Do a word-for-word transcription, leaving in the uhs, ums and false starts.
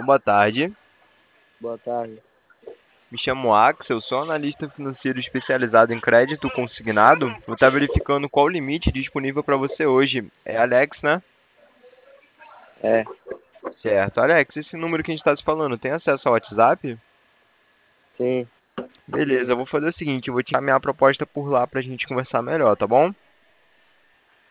boa tarde. Boa tarde. Me chamo Axel, sou analista financeiro especializado em crédito consignado. Vou estar verificando qual o limite disponível para você hoje. É Alex, né? É, Certo. Alex, esse número que a gente está se falando, tem acesso ao WhatsApp? sim, Beleza, eu vou fazer o seguinte, eu vou te encaminhar a proposta por lá para a gente conversar melhor, tá bom?